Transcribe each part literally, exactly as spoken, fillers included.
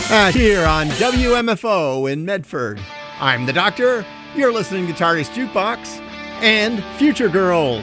Uh, here on W M F O in Medford. I'm the Doctor. You're listening to TARDIS Jukebox and Future Girls.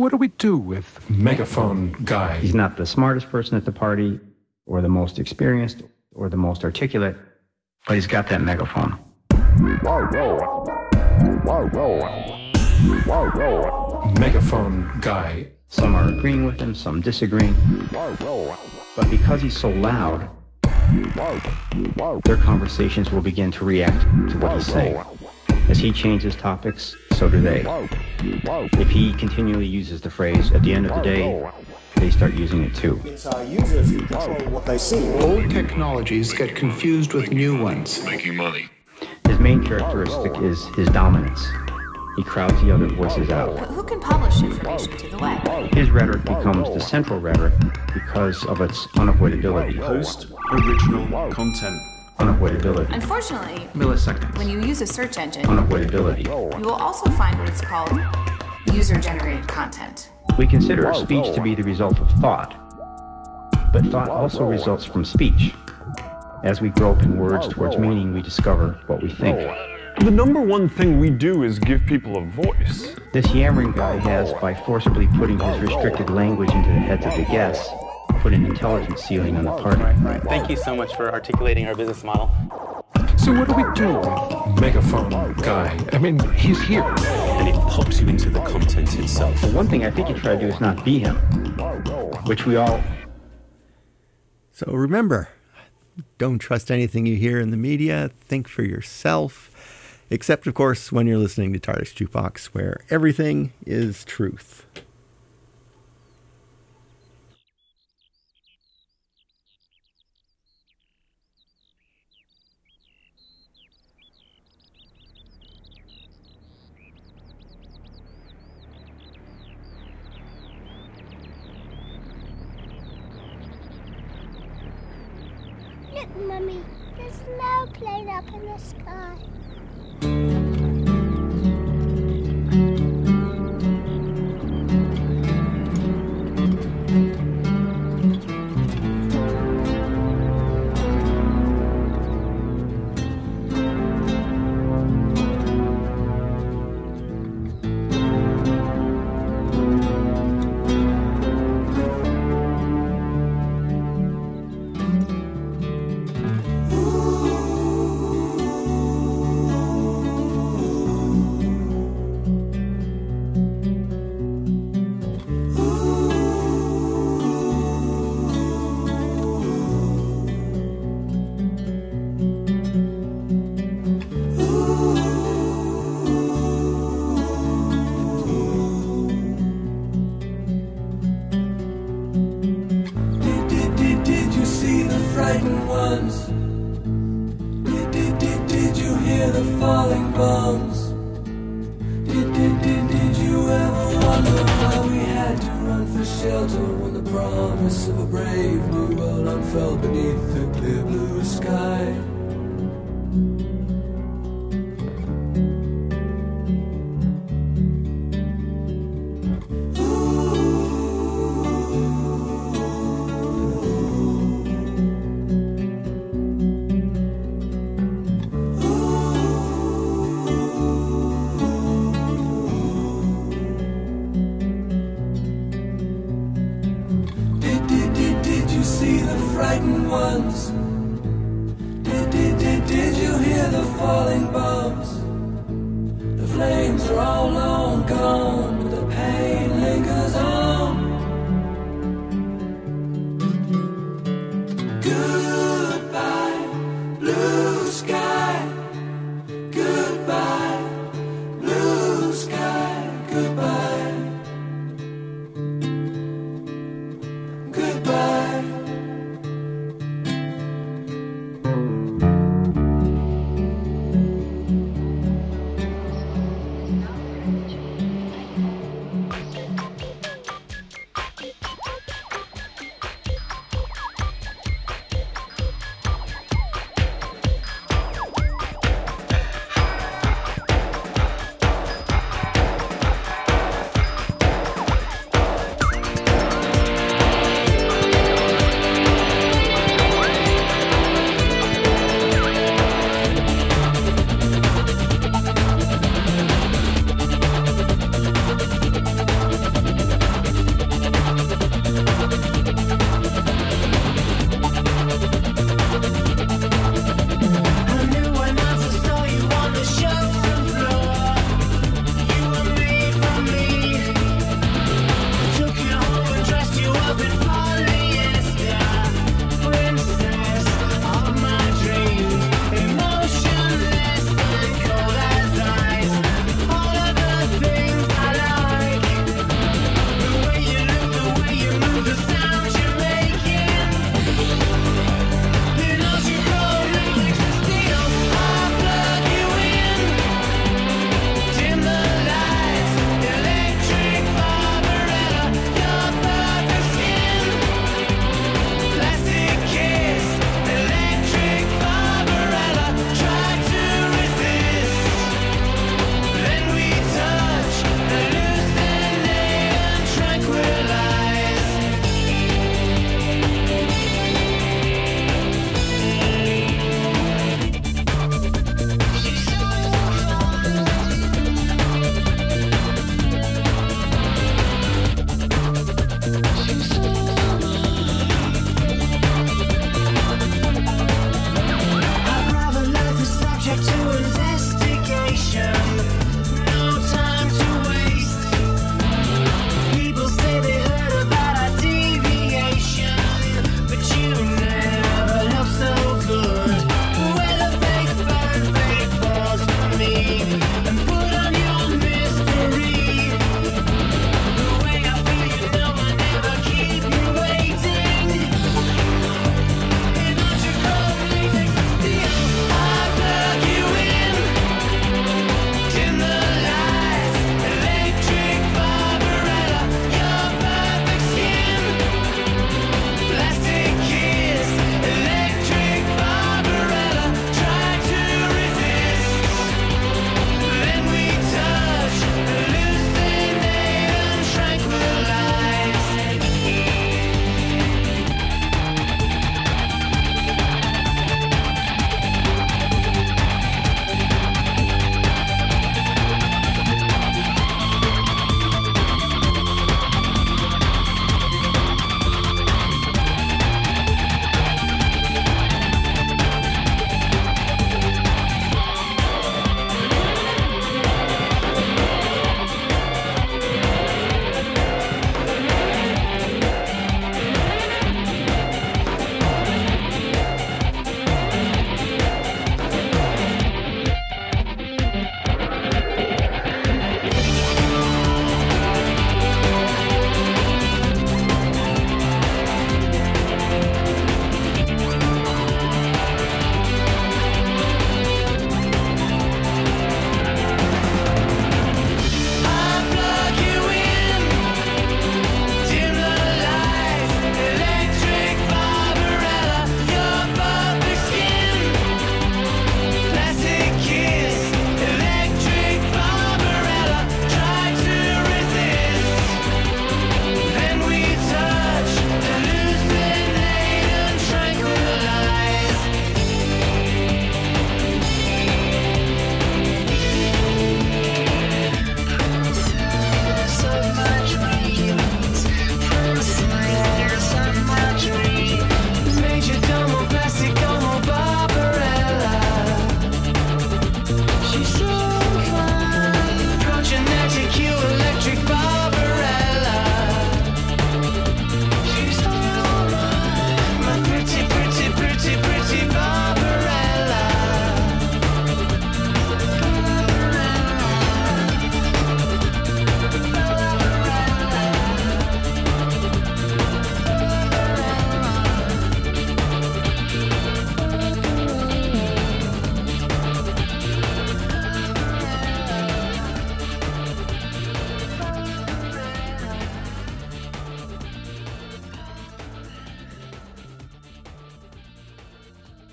what do we do with Megaphone Guy? He's not the smartest person at the party, or the most experienced, or the most articulate, but he's got that megaphone. Megaphone Guy. Some are agreeing with him, some disagreeing. But because he's so loud, their conversations will begin to react to what he's saying. As he changes topics, so do they. If he continually uses the phrase, at the end of the day, they start using it too. It's our users who control what they see. Old technologies get confused with new ones. Making money. His main characteristic is his dominance. He crowds the other voices out. But who can publish information to the web? His rhetoric becomes the central rhetoric because of its unavoidability. Post original content. Unavoidability. Unfortunately, Milliseconds. when you use a search engine, Unavoidability. you will also find what is called user-generated content. We consider speech to be the result of thought, but thought also results from speech. As we grope in words towards meaning, we discover what we think. The number one thing we do is give people a voice. This yammering guy has, by forcibly putting his restricted language into the heads of the guests, put an intelligence ceiling on the party. Thank you so much for articulating our business model. So what do we do with Megaphone Guy? I mean, he's here. And it pops you into the content itself. The one thing I think you try to do is not be him, which we all... So remember, don't trust anything you hear in the media. Think for yourself. Except, of course, when you're listening to TARDIS Jukebox, where everything is truth. Look, Mummy, there's no plane up in the sky.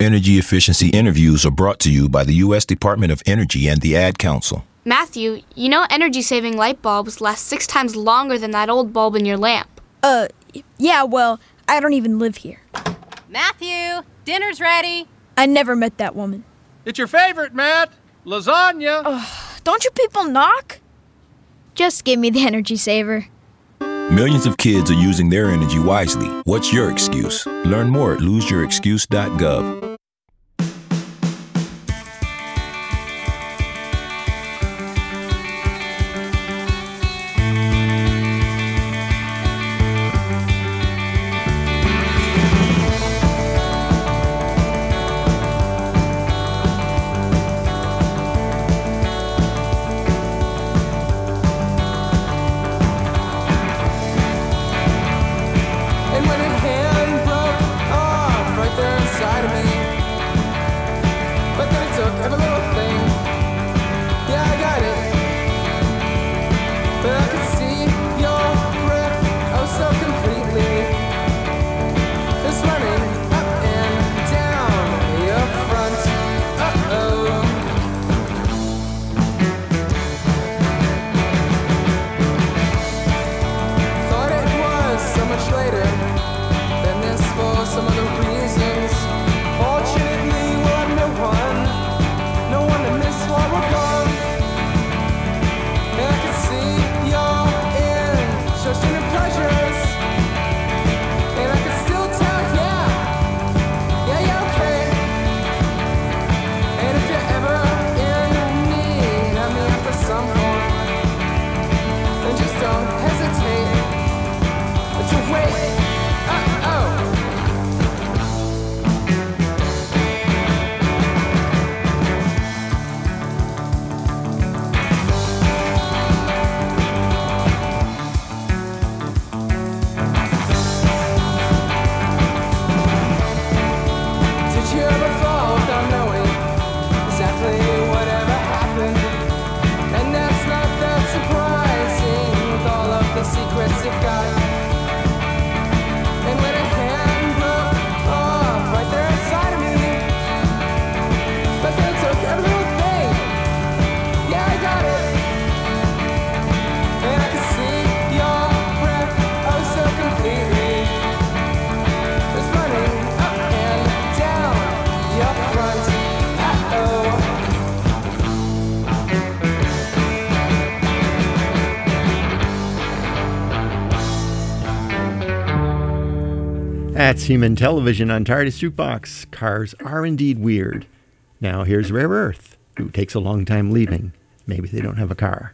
Energy efficiency interviews are brought to you by the U S Department of Energy and the Ad Council. Matthew, you know energy-saving light bulbs last six times longer than that old bulb in your lamp. Uh, yeah, well, I don't even live here. Matthew, dinner's ready. I never met that woman. It's your favorite, Matt. Lasagna. Uh, don't you people knock? Just give me the energy saver. Millions of kids are using their energy wisely. What's your excuse? Learn more at lose your excuse dot gov. That's Human Television on TARDIS Jukebox. Cars are indeed weird. Now here's Rare Earth, who takes a long time leaving. Maybe they don't have a car.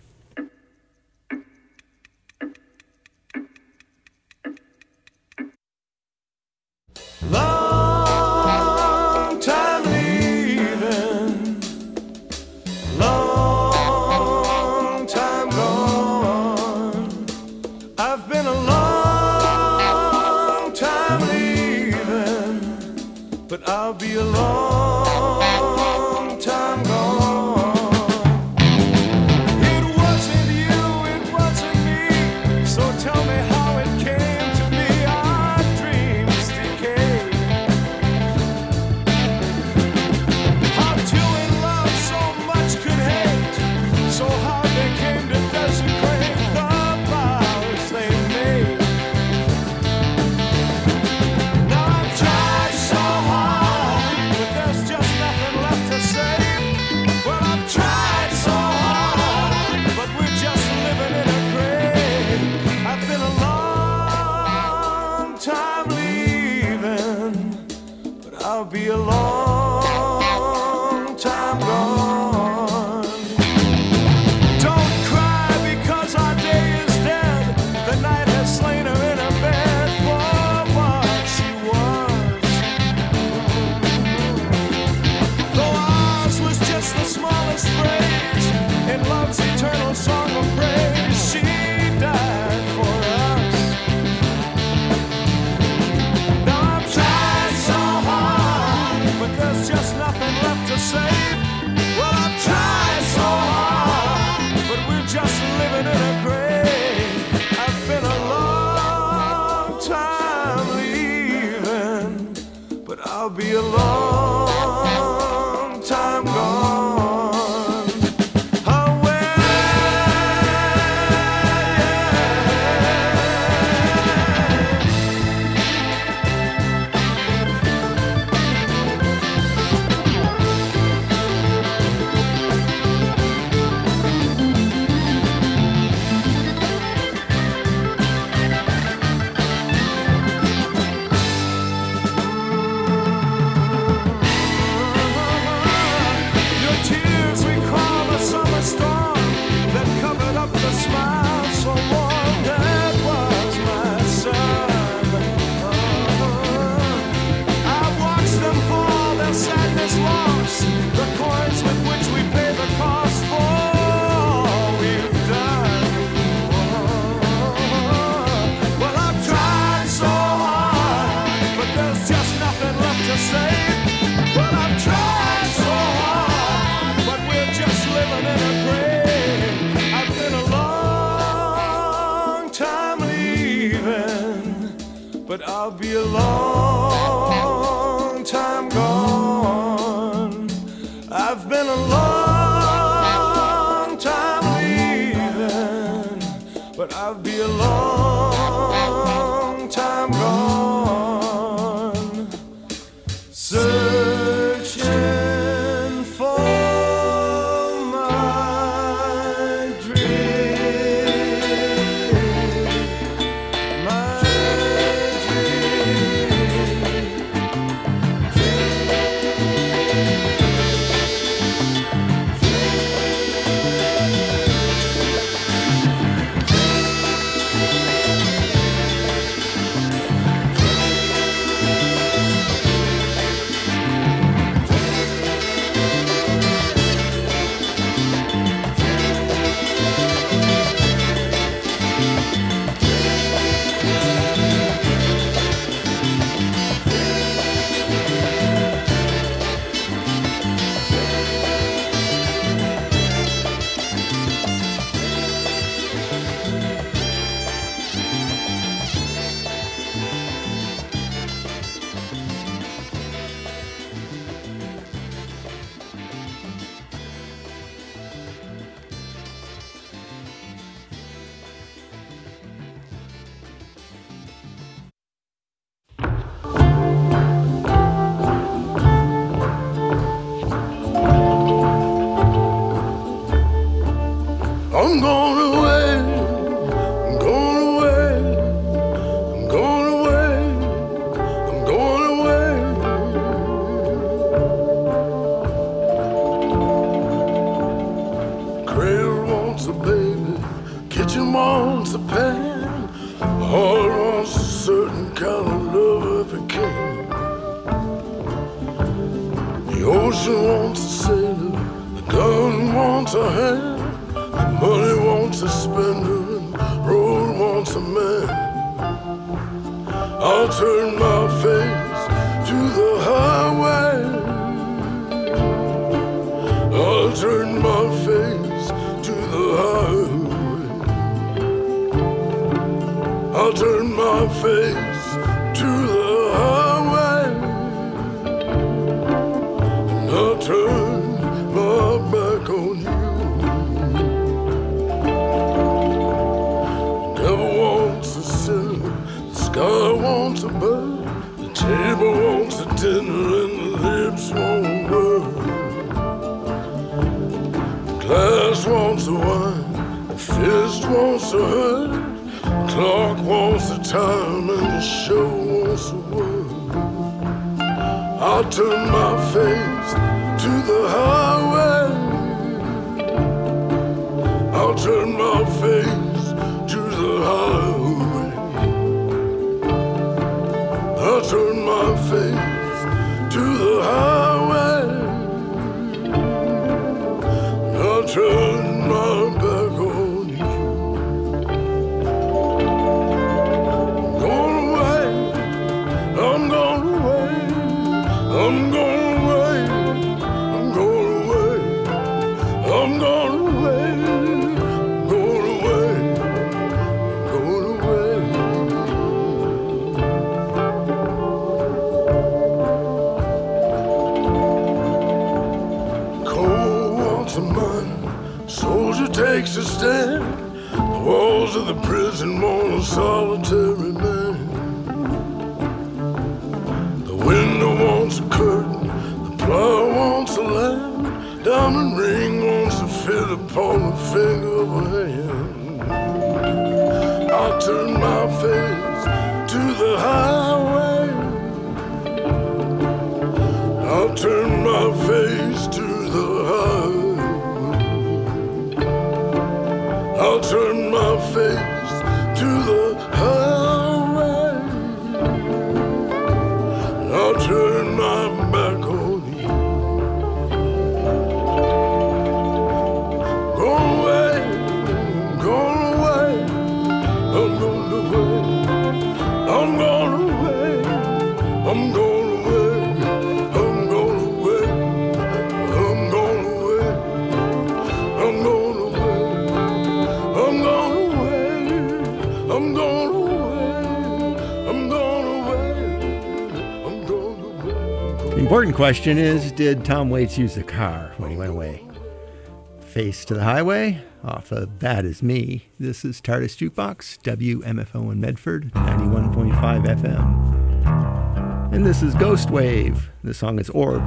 Long time leaving, long time gone. I've been a long time leaving, but I'll be a long time gone. It wasn't you, it wasn't me, so tell me how it came to be. Our dreams decay. How two in love so much could hate, so how they came to desecrate the vows they made. Now I've tried so hard, but there's just nothing left to say. Well, I've tried so hard, but we're just living in a grave. I've been a long time leaving, but I'll be a long time gone. Don't cry because our day is dead. The night has slain her in her bed for what she was. Though ours was just the smallest phrase in love's eternal song of praise, she died for us. Now I've tried so hard, but there's just nothing left to say. Well, I've tried so hard, but we're just living in a grave. I've been a long time leaving, but I'll be a long but I'll be a long time gone. I've been a long time leaving, but I'll be a long time gone. Searching for my dream, my I'm going away, I'm going away, I'm going away, I'm going away. Cradle wants a baby, kitchen wants a pan, heart wants a certain kind of love if it can. The ocean wants a sailor, the gun wants a hand. Money wants a spender and road wants a man. I'll turn my face to the highway. I'll turn my face to the highway. I'll turn my face to the highway. And I'll turn my back on you. God wants a bird, the table wants a dinner, and the lips won't word. The glass wants a wine, the fist wants a hurt, the clock wants a time, and the show wants a word. I'll turn my face to the highway. I'll turn my face to the highway. I'll turn my face to the highway. I'll turn my back on you. I'm going away. I'm going away. I'm going away. I'm going away. I'm going away. I'm going away. I'm going away. Soldier takes a stand. The walls of the prison want a solitary man. The window wants a curtain, the plow wants a lamb, diamond ring wants to fit upon the finger of a hand. I'll turn my face to the highway. I'll turn my face to the highway. I'll turn my face to the highway. I'll turn my back on you. Gone away, gone away. I'm gone away. I'm gone away. I'm gone away. I'm gone away. I'm gone away. The important question is, did Tom Waits use the car when he went away? Face to the highway, off of That Is Me. This is TARDIS Jukebox, W M F O in Medford, ninety-one point five F M. And this is Ghost Wave. The song is Orb.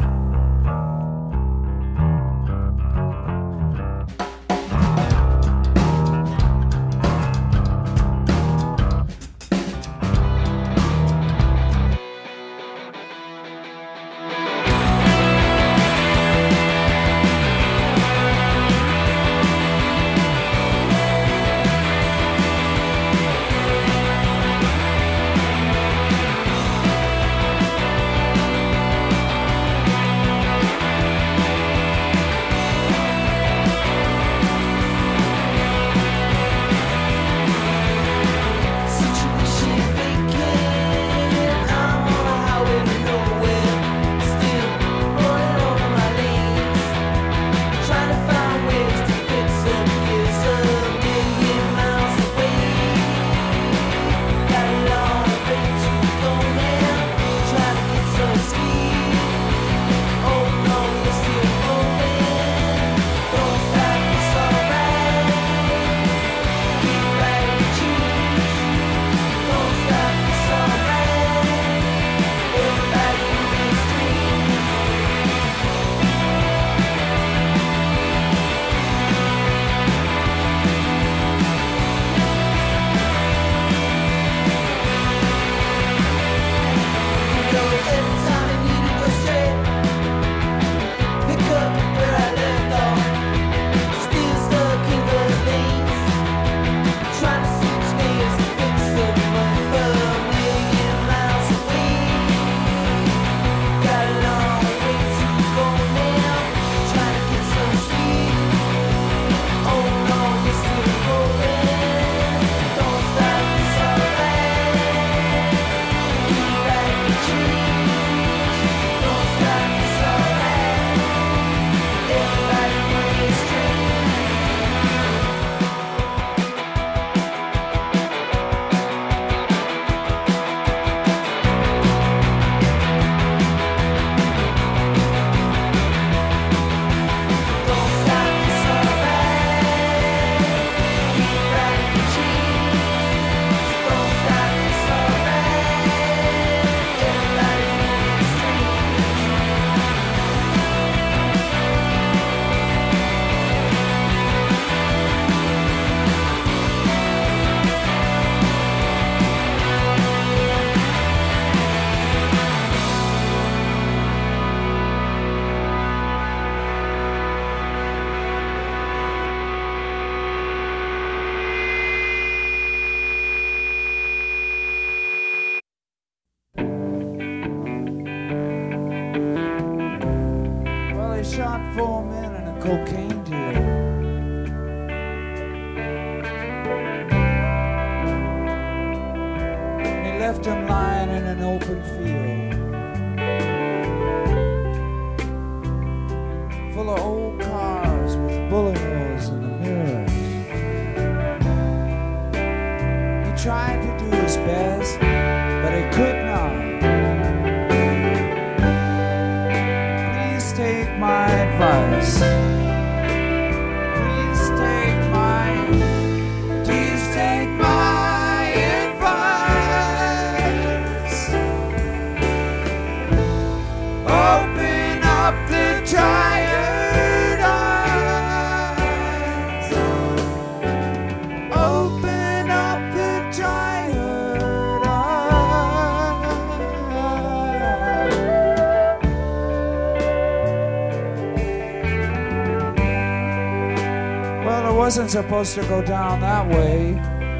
Wasn't supposed to go down that way.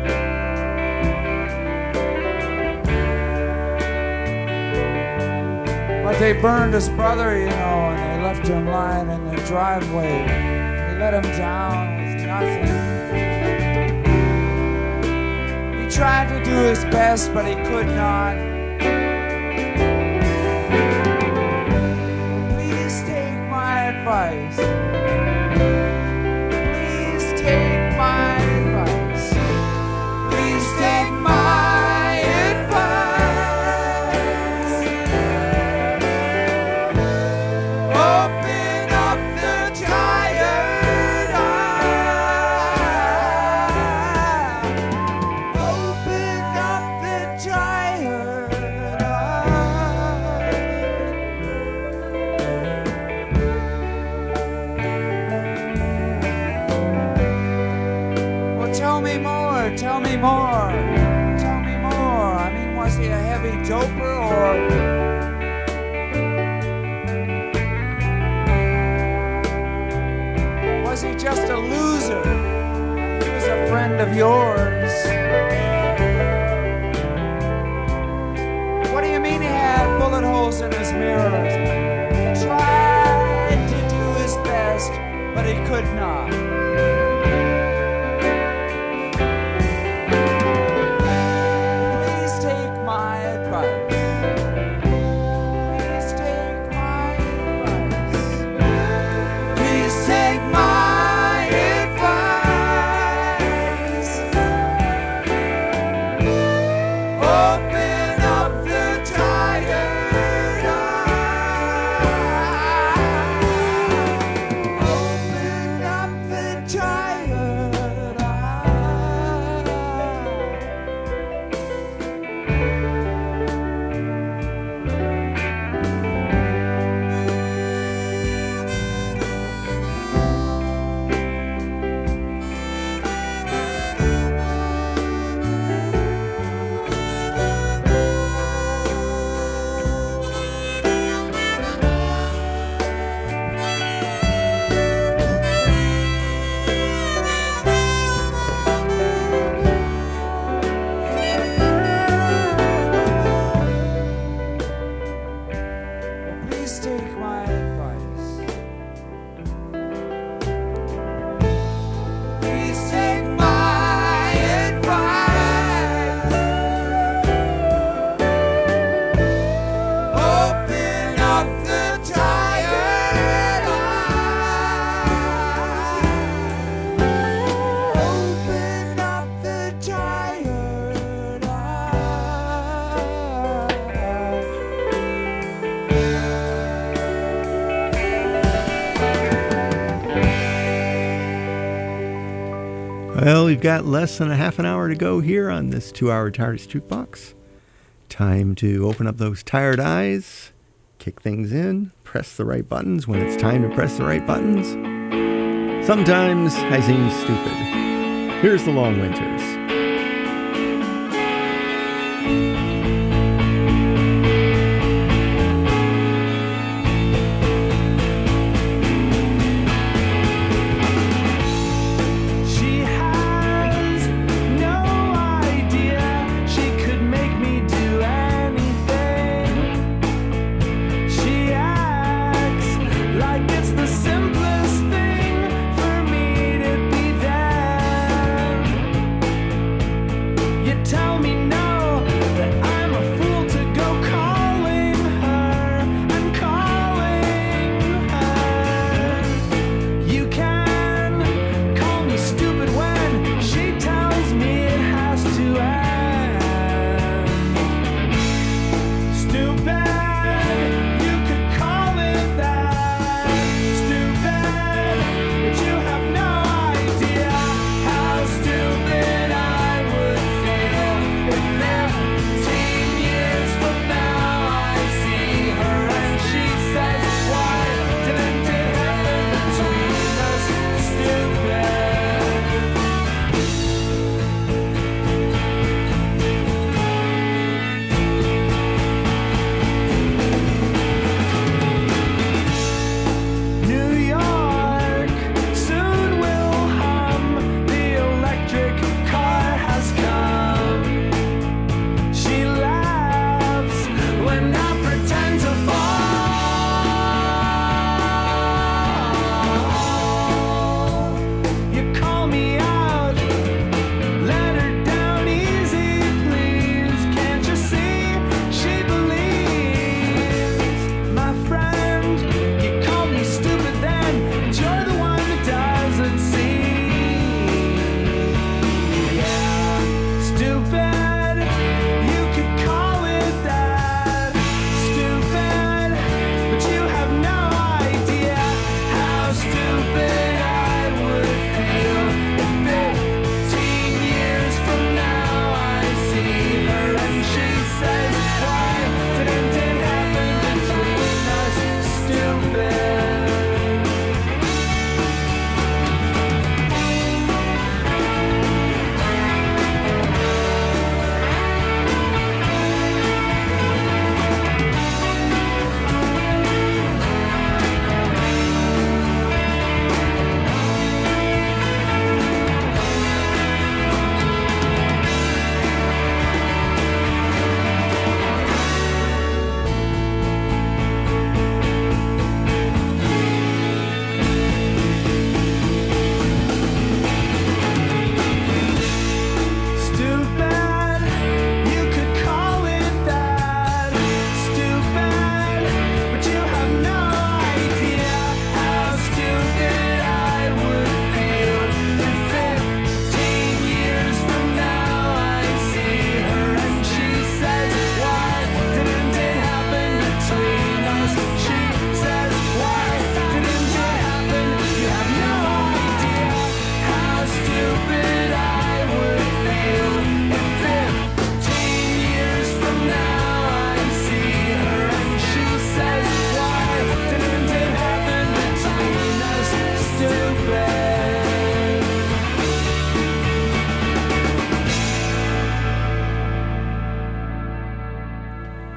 But they burned his brother, you know, and they left him lying in the driveway. They let him down with nothing. He tried to do his best, but he could not. Please take my advice. Take my advice. Please take my advice. more. Tell me more. I mean, was he a heavy doper or... was he just a loser? He was a friend of yours. What do you mean he had bullet holes in his mirrors? He tried to do his best, but he could not. Please take my advice. Please take my advice. Please take my advice. Open up the tired eye. Open up the tired eye. Please take my advice. Please take my advice. Open up the tired eye. Open up the tired eye. Well, we've got less than a half an hour to go here on this two-hour TARDIS Jukebox. Time to open up those tired eyes, kick things in, press the right buttons when it's time to press the right buttons. Sometimes I seem stupid. Here's the Long Winters. She has no idea she could make me do anything. She acts like it's the simplest thing for me to be there. You tell me no, but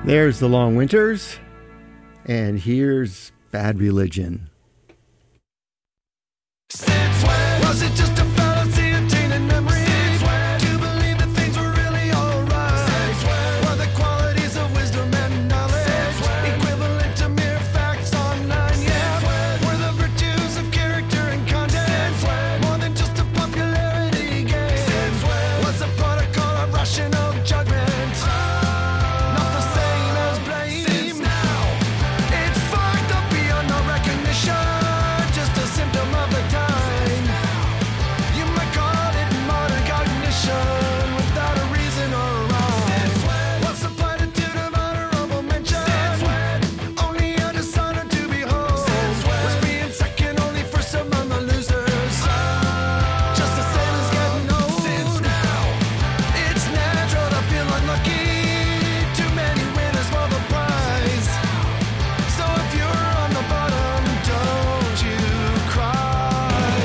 There's The Long Winters, and here's Bad Religion. Since when was it just a fallacy of tainted memory? Since when to believe that things were really alright? Since when were the qualities of wisdom and knowledge Since when equivalent to mere facts online? Yeah, Since when were the virtues of character and content Since when more than just a popularity game? Since when was the protocol of rational judgment? Not the same as blame. Since now it's fucked up beyond all recognition. Just a symptom of the time. You might call it modern cognition without a reason or a wrong. Since when? What's the platitude of honorable mention? Since when? Only a dishonor to behold. Since when? Was being second only first among the losers. Just the sailors getting old. Since now it's natural to feel unlucky. Too many winners for the prize. So if you're on the bottom, don't you cry.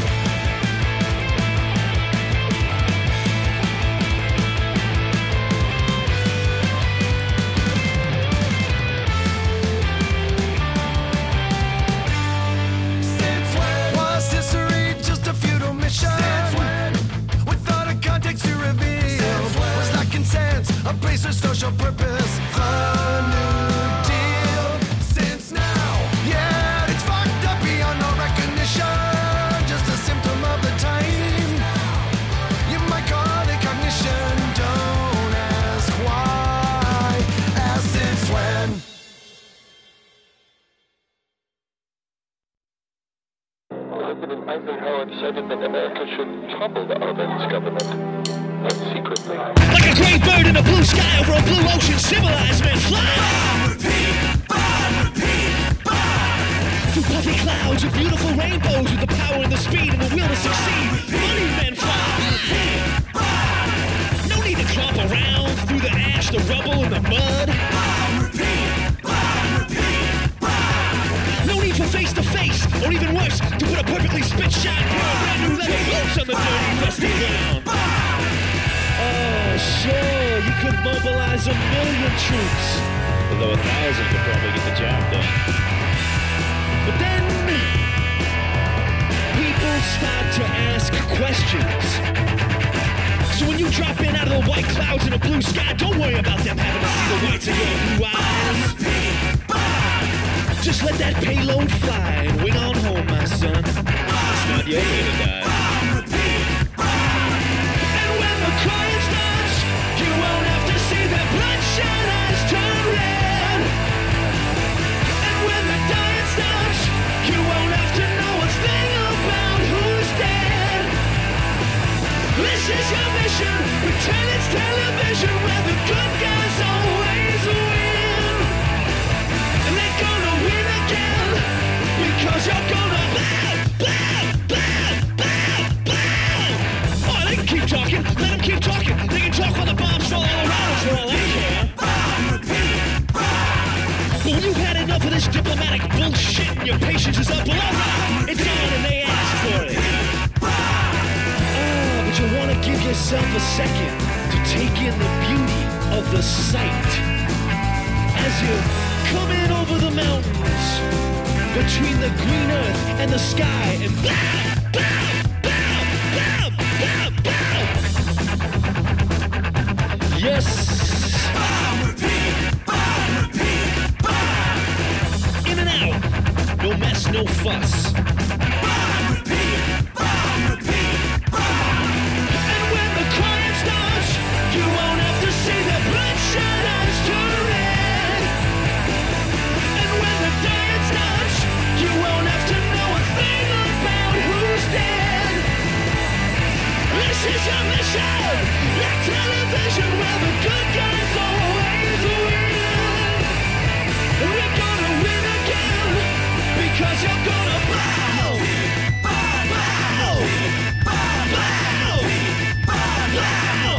Since when was history just a futile mission? Since when, without a context to reveal? Since when was lacking sense, a place for social purpose? A new deal. Since now, yeah, it's fucked up beyond all recognition. Just a symptom of the time. You might call it cognition. Don't ask why. Ask since when. President Eisenhower decided that America should topple the Arbenz government, not secretly. Like a great bird in a blue sky over a blue ocean, civilized men fly. Bomb, repeat, bomb, repeat, bomb. Through puffy clouds and beautiful rainbows with the power and the speed and the will to succeed. Money men fly. Repeat, bomb. No need to clomp around through the ash, the rubble, and the mud. Bomb, repeat, bomb, repeat, bomb. No need for face-to-face, or even worse, to put a perfectly spit shot pair of brand new leather boots on the dirty, dusty ground. Oh, sure, you could mobilize a million troops, although a thousand could probably get the job done. But then, people start to ask questions. So when you drop in out of the white clouds in a blue sky, don't worry about them having to see the whites of your blue eyes. Just let that payload fly and wing on home, my son. It's not your way to die. And when the crying starts, you won't have to see their bloodshot eyes turn red. And when the dying starts, you won't have to know a thing about who's dead. This is your mission, pretend it's television where the good guys always win. And they're gonna win again, because you're gonna blow, blow, blow, blow, blow. Oh, they can keep talking, let them keep talking. They can talk while the bombs fall all around us for all I care. But when you've had enough of this diplomatic bullshit and your patience is up, well, all right, it's on and they ask for it. Oh, but you want to give yourself a second to take in the beauty of the sight. As you come in over the mountains, between the green earth and the sky, and bow, bow, bow, bow, bow, bow. Yes. Bow, repeat, bow, repeat, bow. In and out, no mess, no fuss. Bow, repeat, bow, repeat, bow. And when the crying starts, you won't have to see the bloodshot eyes turn red. And when the dying starts, you won't have to know a thing about who's dead. This is your mission, like television where the good guys always win. And we're gonna win again, because you're gonna blow, blow, blow, blow, blow,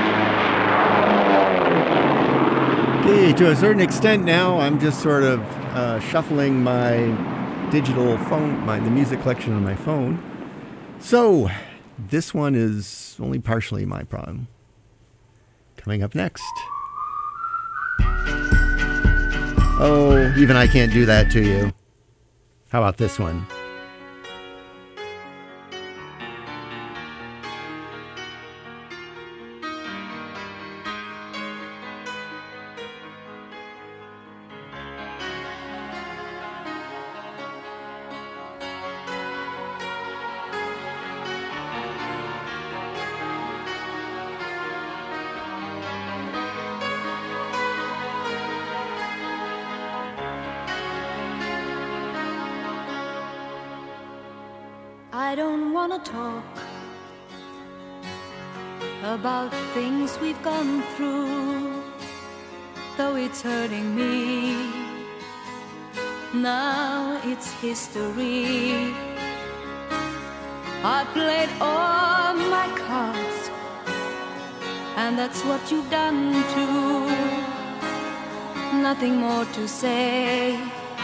Okay, to a certain extent now, I'm just sort of uh, shuffling my digital phone, my the music collection on my phone. So, this one is only partially my problem. Coming up next. Oh, even I can't do that to you. How about this one? I don't wanna talk about things we've gone through, though it's hurting me. Now it's history. I played all my cards, and that's what you've done too. Nothing more to say,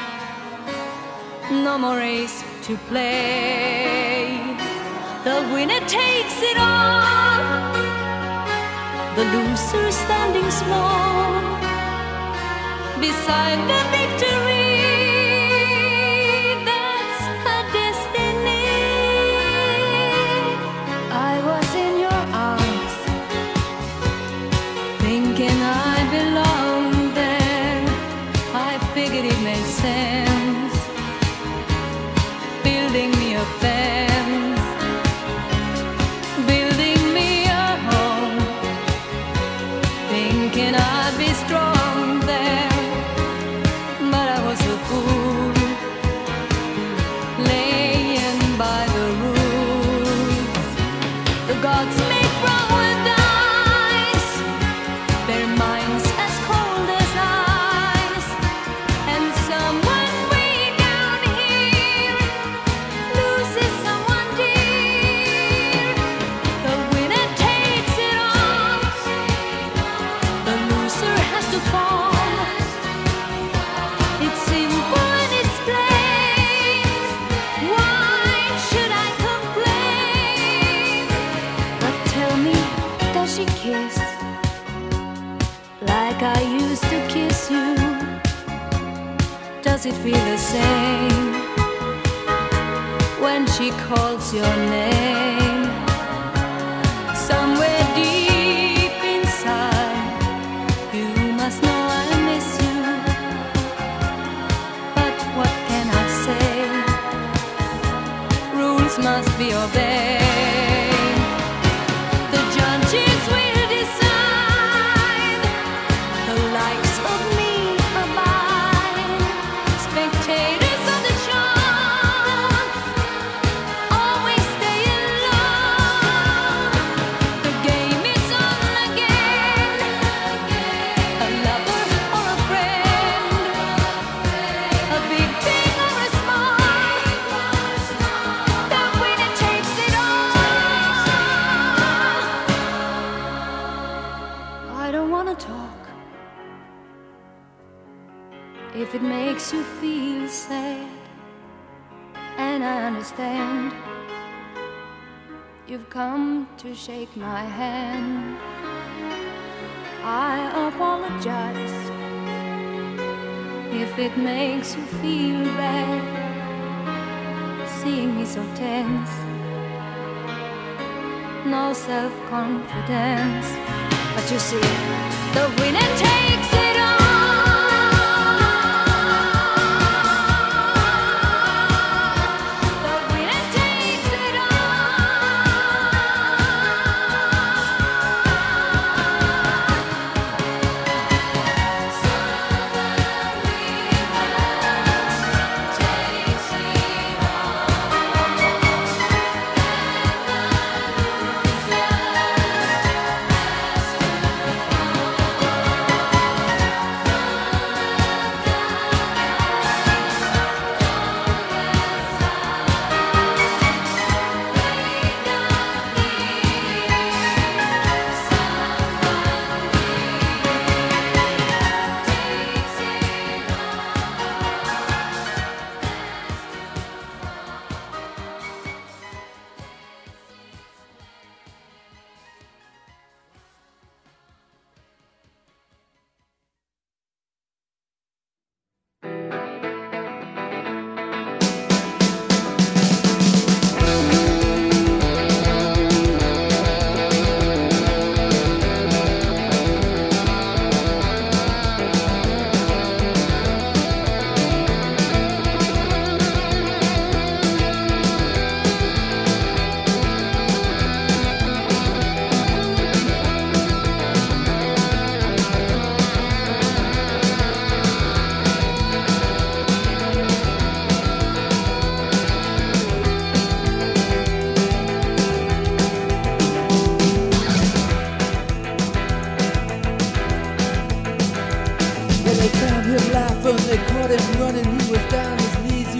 no more race to play. The winner takes it all, the loser standing small beside the victory. That's her destiny. I was in your arms, thinking I belonged there. I figured it made sense, building me a fence, building me a home, thinking I'd be strong there, but I was a fool, laying by the rules. The gods make wrong with dice, their minds as cold as ice, and someone way down here loses someone dear. The winner takes it all, the loser has to fall. It's simple and it's plain. Why should I complain? But tell me, does she kiss like I used to kiss you? Does it feel the same when she calls your name? Somewhere deep inside, you must know I miss you. But what can I say? Rules must be obeyed. The judges will decide, the likes of me abide. Spectators of the show always stay alone. The game is on again, a lover or a friend, a big thing or a small, the winner takes it all. I don't wanna talk if it makes you feel sad, and I understand. You've come to shake my hand. I apologize if it makes you feel bad, seeing me so tense, no self-confidence. But you see, the winner takes it all. The winner takes it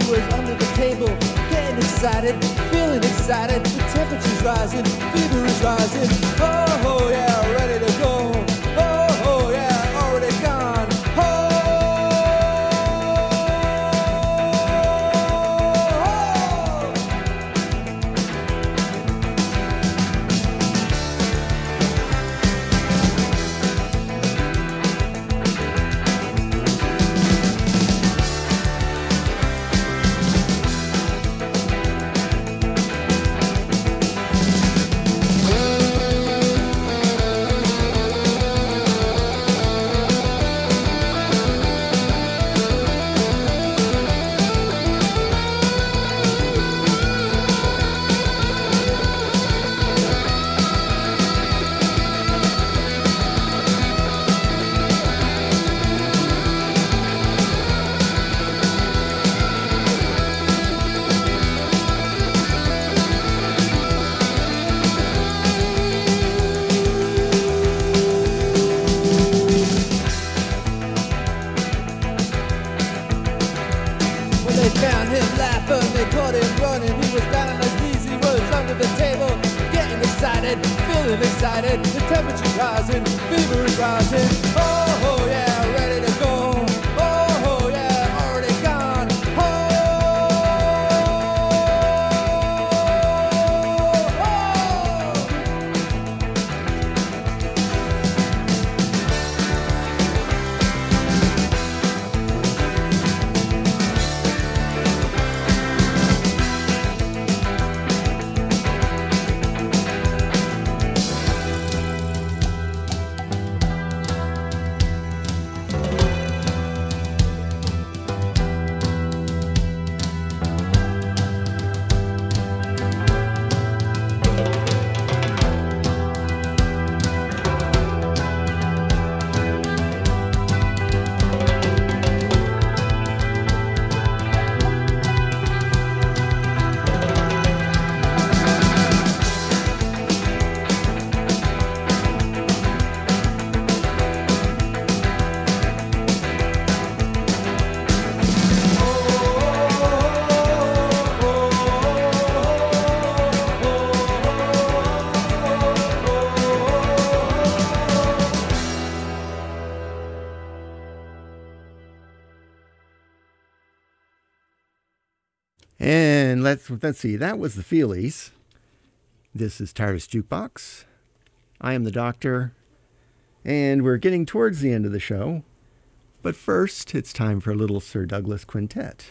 he was under the table, getting excited, feeling excited. The temperature's rising, fever is rising. Oh, oh yeah, ready to go. Oh, oh yeah, already gone. Oh. Feeling excited, the temperature's rising, fever is rising. Oh, oh yeah, ready to go. Oh, oh yeah, already gone. Oh, And let's let's see, that was the Feelies. This is TARDIS Jukebox. I am the Doctor, and we're getting towards the end of the show. But first, it's time for a little Sir Douglas Quintet.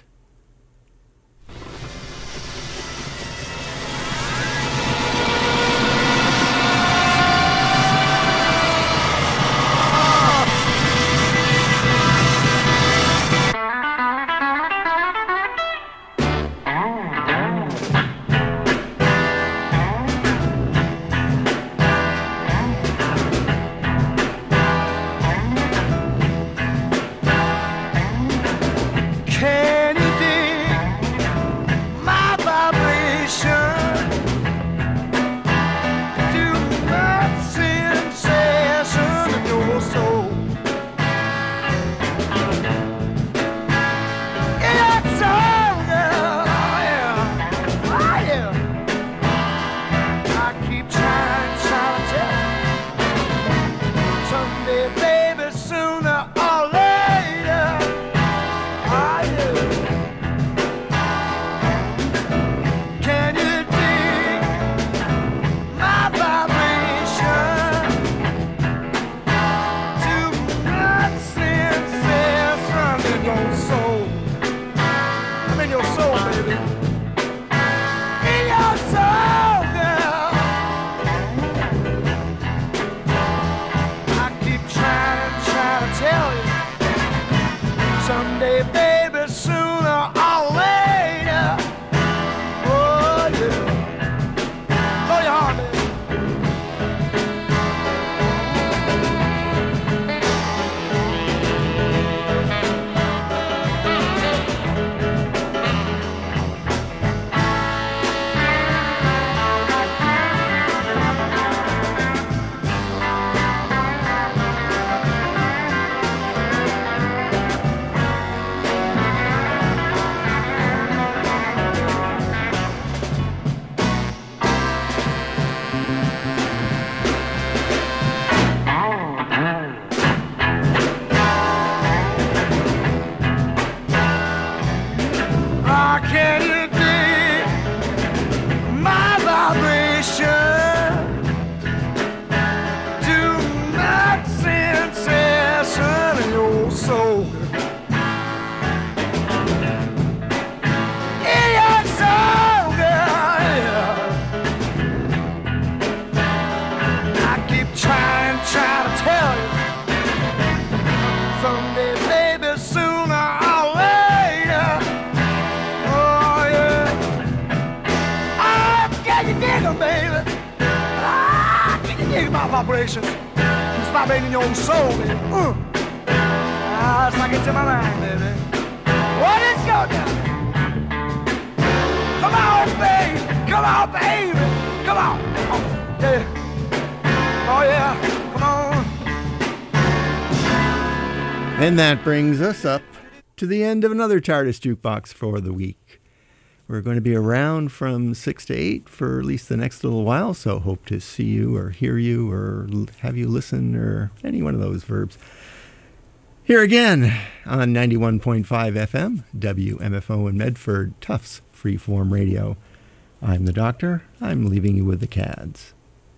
vibrations. It's vibrating your own soul, baby. Uh. Ah, it's like it's in my mind, baby. What is going on? Come on, baby. Come on, baby. Come on. Oh, yeah. Oh, yeah. Come on. And that brings us up to the end of another TARDIS Jukebox for the week. We're going to be around from six to eight for at least the next little while, so hope to see you or hear you or have you listen or any one of those verbs. Here again on ninety-one point five F M, W M F O in Medford, Tufts Freeform Radio. I'm the Doctor. I'm leaving you with the Cads.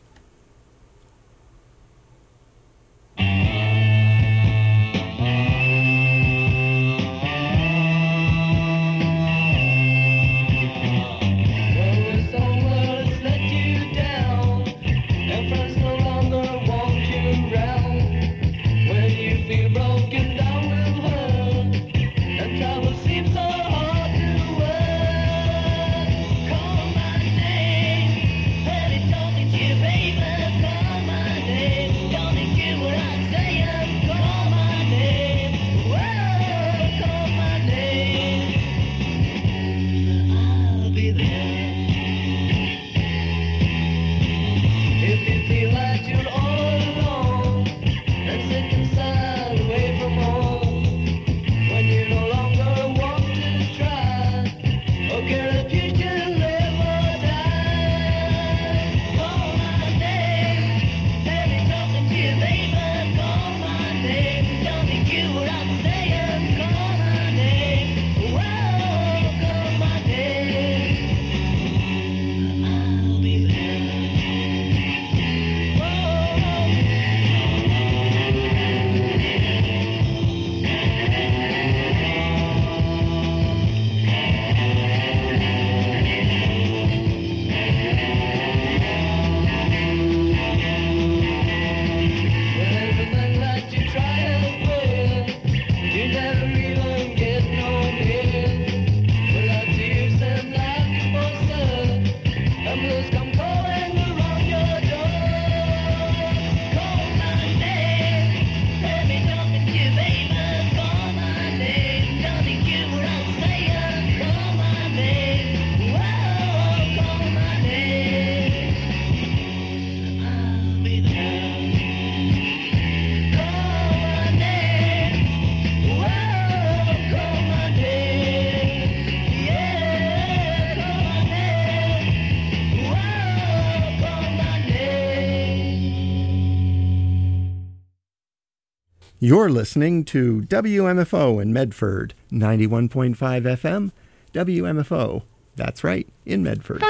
You're listening to W M F O in Medford, ninety-one point five F M, W M F O. That's right, in Medford.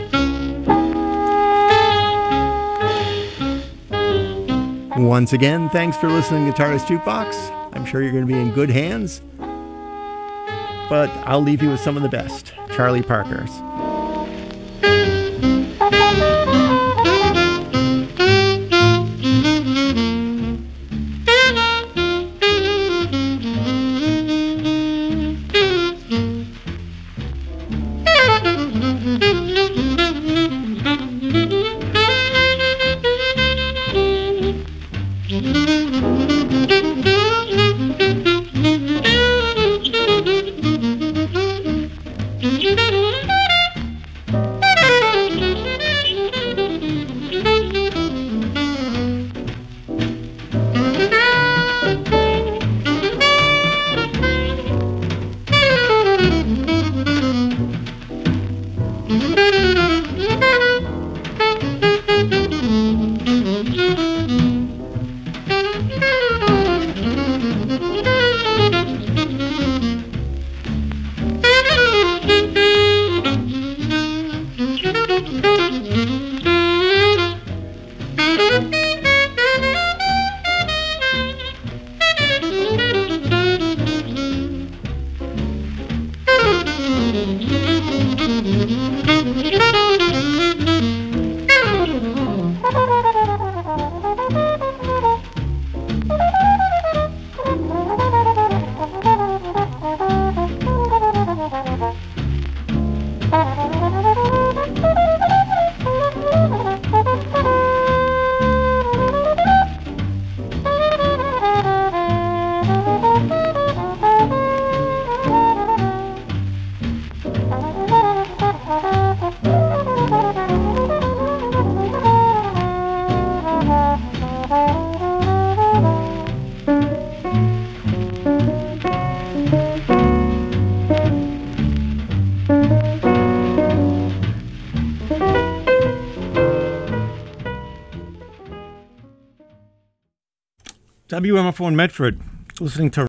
Once again, thanks for listening to TARDIS Jukebox. I'm sure you're going to be in good hands. But I'll leave you with some of the best. Charlie Parker's. W M F O in Medford, listening to